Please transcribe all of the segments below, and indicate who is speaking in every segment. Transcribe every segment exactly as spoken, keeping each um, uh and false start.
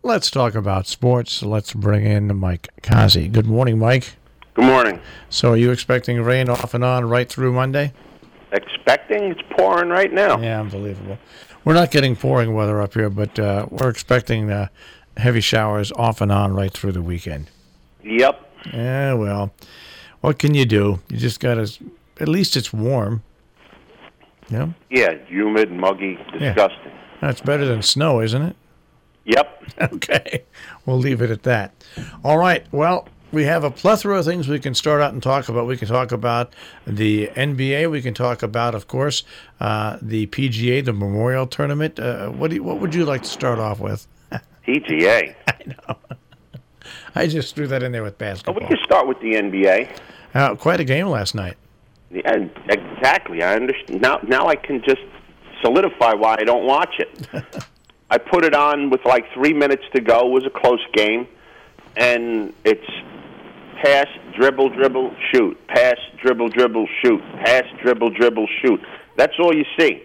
Speaker 1: Let's talk about sports. Let's bring in Mike Kazi. Good morning, Mike.
Speaker 2: Good morning.
Speaker 1: So are you expecting rain off and on right through Monday?
Speaker 2: Expecting? It's pouring right now.
Speaker 1: Yeah, unbelievable. We're not getting pouring weather up here, but uh, we're expecting uh, heavy showers off and on right through the weekend.
Speaker 2: Yep.
Speaker 1: Yeah, well, what can you do? You just got to, at least it's warm. Yeah?
Speaker 2: Yeah, humid, muggy, disgusting.
Speaker 1: Yeah. That's better than snow, isn't it?
Speaker 2: Yep.
Speaker 1: Okay. We'll leave it at that. All right. Well, we have a plethora of things we can start out and talk about. We can talk about the N B A. We can talk about, of course, uh, the P G A, the Memorial Tournament. Uh, what do you, what would you like to start off with?
Speaker 2: P G A.
Speaker 1: I know. I just threw that in there with basketball.
Speaker 2: Oh, we can start with the N B A.
Speaker 1: Uh, quite a game last night.
Speaker 2: Yeah, exactly. I understand. Now, now I can just solidify why I don't watch it. I put it on with like three minutes to go. It was a close game. And it's pass, dribble, dribble, shoot. Pass, dribble, dribble, shoot. Pass, dribble, dribble, shoot. That's all you see.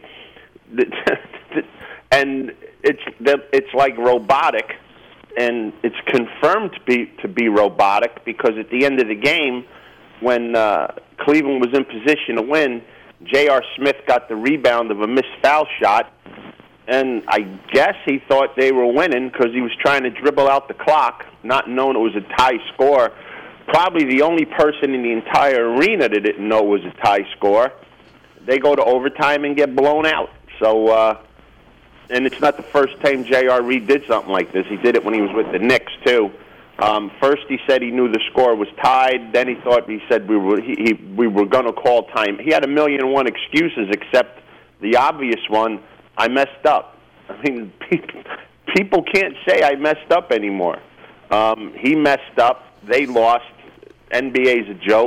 Speaker 2: And it's it's like robotic, and it's confirmed to be to be robotic because at the end of the game, when uh, Cleveland was in position to win, J R. Smith got the rebound of a missed foul shot, and I guess he thought they were winning because he was trying to dribble out the clock, not knowing it was a tie score. Probably the only person in the entire arena that didn't know it was a tie score. They go to overtime and get blown out. So, uh, and it's not the first time J R. Reed did something like this. He did it when he was with the Knicks, too. Um, first, he said he knew the score was tied. Then he thought he said we were he, he, we were going to call time. He had a million and one excuses, except the obvious one: I messed up. I mean, people, people can't say I messed up anymore. Um, he messed up. They lost. N B A's a joke.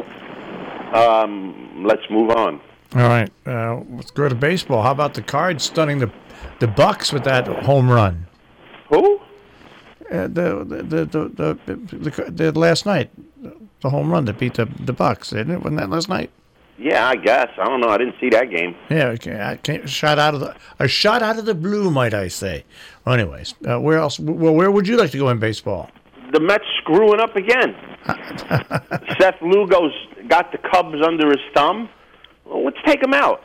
Speaker 2: Um, let's move on.
Speaker 1: All right, uh, let's go to baseball. How about the Cards stunning the the Bucks with that home run?
Speaker 2: Who?
Speaker 1: Uh, the, the, the, the, the, the, the last night, the home run that beat the the Bucks, didn't it? Wasn't that last night?
Speaker 2: Yeah, I guess. I don't know. I didn't see that game.
Speaker 1: Yeah, okay. I can't, shot out of the a shot out of the blue, might I say? Well, anyways, uh, where else? Well, where would you like to go in baseball?
Speaker 2: The Mets screwing up again. Seth Lugo's got the Cubs under his thumb. Well, let's take him out.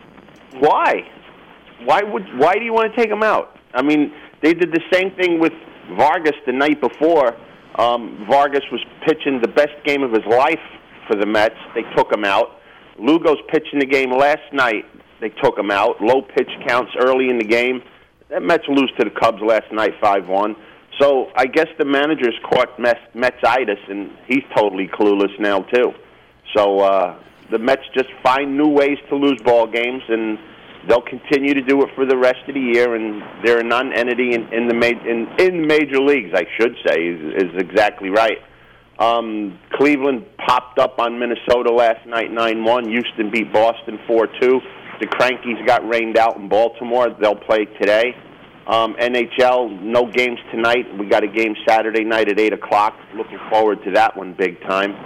Speaker 2: Why? Why would? Why do you want to take him out? I mean, they did the same thing with Vargas the night before. Um, Vargas was pitching the best game of his life for the Mets. They took him out. Lugo's pitching the game last night. They took him out. Low pitch counts early in the game. That Mets lose to the Cubs last night five one. So I guess the manager's caught Mets, Metsitis, and he's totally clueless now, too. So uh, the Mets just find new ways to lose ball games, and they'll continue to do it for the rest of the year, and they're a non-entity in, in, the, ma- in, in major leagues, I should say, is, is exactly right. Um, Cleveland popped up on Minnesota last night nine one. Houston beat Boston four two. The Crankies got rained out in Baltimore. They'll play today. Um, N H L, no games tonight. We got a game Saturday night at eight o'clock. Looking forward to that one big time.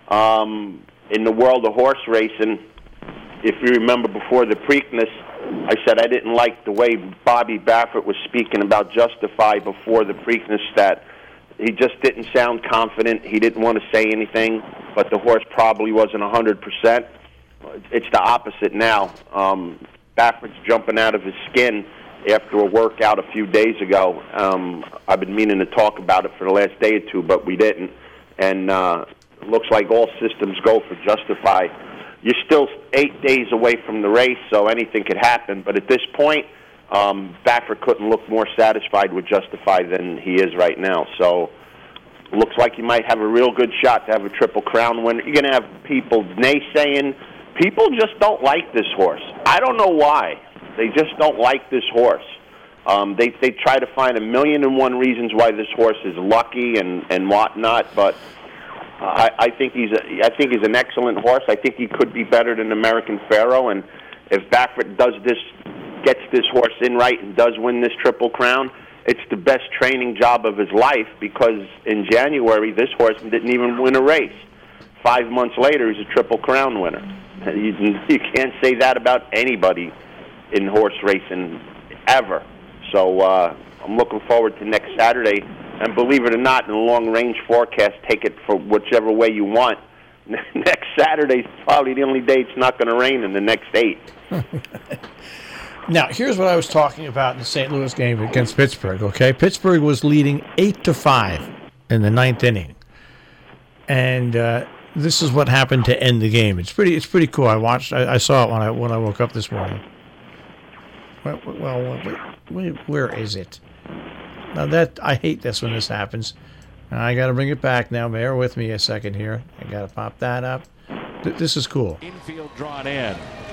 Speaker 2: Um, in the world of horse racing, if you remember before the Preakness, I said I didn't like the way Bobby Baffert was speaking about Justify before the Preakness, that he just didn't sound confident. He didn't want to say anything, but the horse probably wasn't one hundred percent. It's the opposite now. Um, Baffert's jumping out of his skin after a workout a few days ago. Um, I've been meaning to talk about it for the last day or two, but we didn't. And uh, it looks like all systems go for Justify. You're still eight days away from the race, so anything could happen. But at this point, um, Baffert couldn't look more satisfied with Justify than he is right now. So it looks like he might have a real good shot to have a Triple Crown winner. You're going to have people naysaying. People just don't like this horse. I don't know why. They just don't like this horse. Um, they they try to find a million and one reasons why this horse is lucky and, and whatnot, but uh, I, I think he's a, I think he's an excellent horse. I think he could be better than American Pharoah, and if Baffert does this, gets this horse in right and does win this Triple Crown, it's the best training job of his life, because in January this horse didn't even win a race. Five months later, he's a Triple Crown winner. You, you can't say that about anybody in horse racing ever. So uh, I'm looking forward to next Saturday. And believe it or not, in the long-range forecast, take it for whichever way you want. Next Saturday's probably the only day it's not going to rain in the next eight.
Speaker 1: Now, here's what I was talking about in the Saint Louis game against Pittsburgh, okay? Pittsburgh was leading eight to five in the ninth inning. And uh, this is what happened to end the game. It's pretty it's pretty cool. I watched I, I saw it when I when I woke up this morning. Well, well where, where is it? Now that I hate this when this happens. I got to bring it back now. Bear with me a second here. I got to pop that up. Th- this is cool.
Speaker 3: Infield drawn in.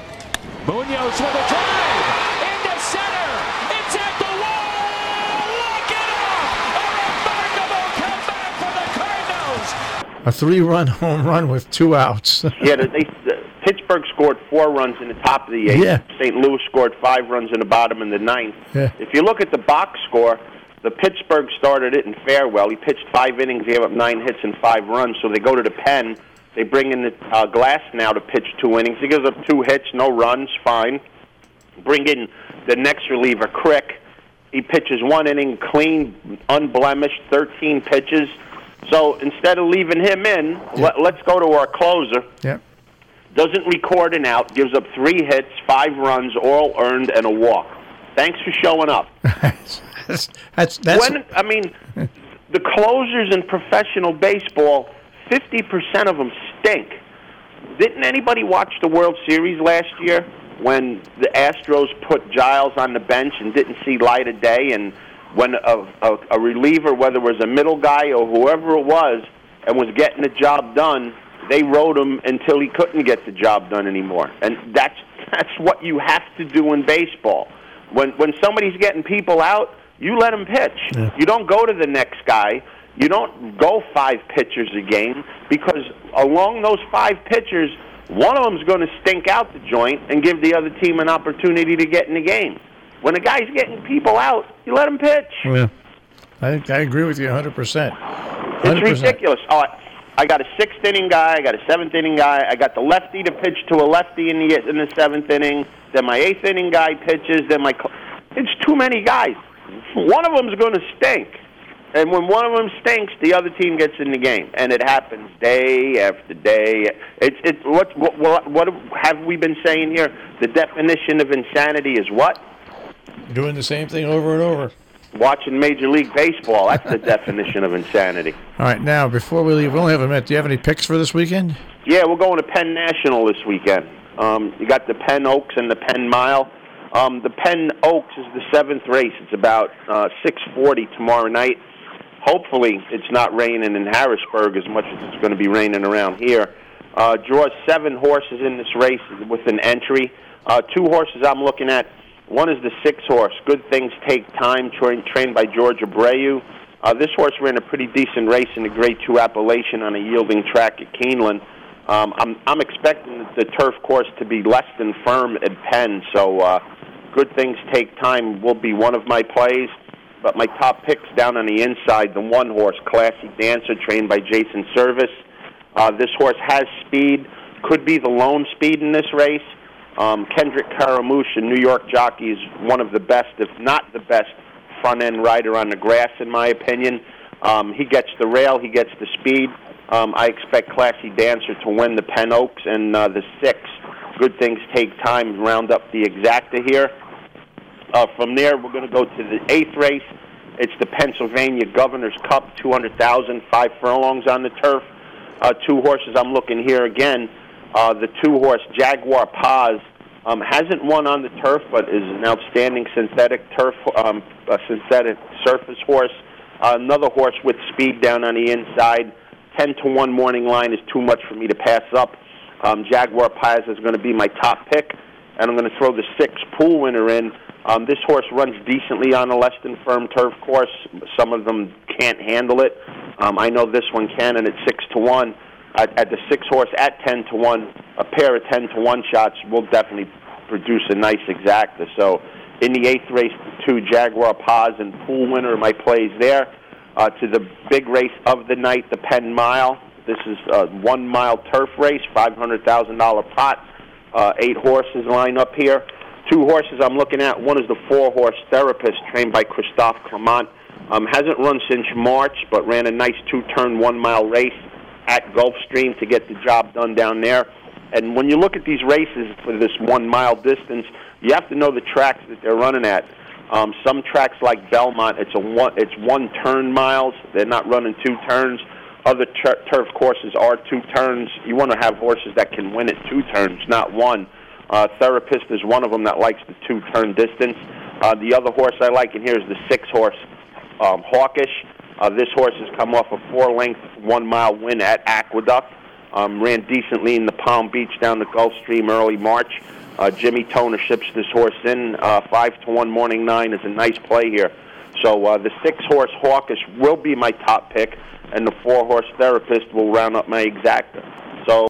Speaker 3: Munoz with a drive into center. It's at the wall. Look it up! A remarkable comeback for the Cardinals.
Speaker 1: A three-run home run with two outs.
Speaker 2: yeah, they, they, Pittsburgh scored four runs in the top of the eighth.
Speaker 1: Yeah.
Speaker 2: Saint Louis scored five runs in the bottom in the ninth.
Speaker 1: Yeah.
Speaker 2: If you look at the box score, the Pittsburgh started it in Farewell. He pitched five innings, gave up nine hits and five runs. So they go to the pen. They bring in the uh, Glass now to pitch two innings. He gives up two hits, no runs, fine. Bring in the next reliever, Crick. He pitches one inning, clean, unblemished, thirteen pitches. So instead of leaving him in,
Speaker 1: yeah.
Speaker 2: let, let's go to our closer.
Speaker 1: Yeah.
Speaker 2: Doesn't record an out, gives up three hits, five runs, all earned, and a walk. Thanks for showing up.
Speaker 1: that's, that's, that's
Speaker 2: when I mean, the closers in professional baseball, fifty percent of them stink. Didn't anybody watch the World Series last year when the Astros put Giles on the bench and didn't see light of day, and when a, a, a reliever, whether it was a middle guy or whoever it was, and was getting the job done, they rode him until he couldn't get the job done anymore. And that's that's what you have to do in baseball. When when somebody's getting people out, you let them pitch.
Speaker 1: Yeah.
Speaker 2: You don't go to the next guy. You don't go five pitchers a game, because along those five pitchers, one of them's going to stink out the joint and give the other team an opportunity to get in the game. When a guy's getting people out, you let him pitch.
Speaker 1: Yeah, I I agree with you one hundred percent.
Speaker 2: It's ridiculous. Oh, I, I got a sixth inning guy. I got a seventh inning guy. I got the lefty to pitch to a lefty in the in the seventh inning. Then my eighth inning guy pitches. Then my it's too many guys. One of them's going to stink, and when one of them stinks, the other team gets in the game, and it happens day after day. It's it's what what what, what have we been saying here? The definition of insanity is what?
Speaker 1: Doing the same thing over and over.
Speaker 2: Watching Major League Baseball. That's the definition of insanity.
Speaker 1: All right, now, before we leave, we only have a minute. Do you have any picks for this weekend?
Speaker 2: Yeah, we're going to Penn National this weekend. Um, you got the Penn Oaks and the Penn Mile. Um, the Penn Oaks is the seventh race. It's about uh, six forty tomorrow night. Hopefully it's not raining in Harrisburg as much as it's going to be raining around here. Uh, draws seven horses in this race with an entry. Uh, two horses I'm looking at. One is the six-horse, Good Things Take Time, tra- trained by George Abreu. Uh, this horse ran a pretty decent race in the Grade two Appalachian on a yielding track at Keeneland. Um, I'm, I'm expecting the turf course to be less than firm at Penn, so uh, Good Things Take Time will be one of my plays. But my top picks down on the inside, the one-horse, Classy Dancer, trained by Jason Service. Uh, this horse has speed, could be the lone speed in this race. Um, Kendrick Caramouche, a New York jockey, is one of the best, if not the best, front-end rider on the grass, in my opinion. Um, he gets the rail, he gets the speed. Um, I expect Classy Dancer to win the Penn Oaks, and uh, the six, Good Things Take Time, round up the exacta here. Uh, from there, we're going to go to the eighth race. It's the Pennsylvania Governor's Cup, two hundred thousand, five furlongs on the turf. Uh, two horses I'm looking here again. Uh, the two-horse Jaguar Paz um, hasn't won on the turf, but is an outstanding synthetic turf, um, a synthetic surface horse. Uh, another horse with speed down on the inside. Ten to one morning line is too much for me to pass up. Um, Jaguar Paz is going to be my top pick, and I'm going to throw the six pool winner in. Um, this horse runs decently on a less than firm turf course. Some of them can't handle it. Um, I know this one can, and it's six to one. At, at the six horse at ten to one, a pair of ten to one shots will definitely produce a nice exacta. So in the eighth race, two Jaguar Paz and pool winner are my plays there. Uh, to the big race of the night, the Penn Mile. This is a one-mile turf race, five hundred thousand dollars pot. Uh, eight horses line up here. two horses I'm looking at. One is the four-horse Therapist, trained by Christophe Clement. Um, hasn't run since March, but ran a nice two-turn, one-mile race at Gulfstream to get the job done down there. And when you look at these races for this one-mile distance, you have to know the tracks that they're running at. Um, some tracks like Belmont, it's a one, it's one-turn miles. They're not running two turns. Other tur- turf courses are two turns. You want to have horses that can win at two turns, not one. Uh, Therapist is one of them that likes the two-turn distance. Uh, the other horse I like in here is the six-horse um, Hawkish. Uh, this horse has come off a four-length, one-mile win at Aqueduct. Um, ran decently in the Palm Beach down the Gulfstream early March. Uh, Jimmy Toner ships this horse in. Uh, five to one morning nine is a nice play here. So uh, the six-horse Hawkish will be my top pick, and the four-horse Therapist will round up my exacta.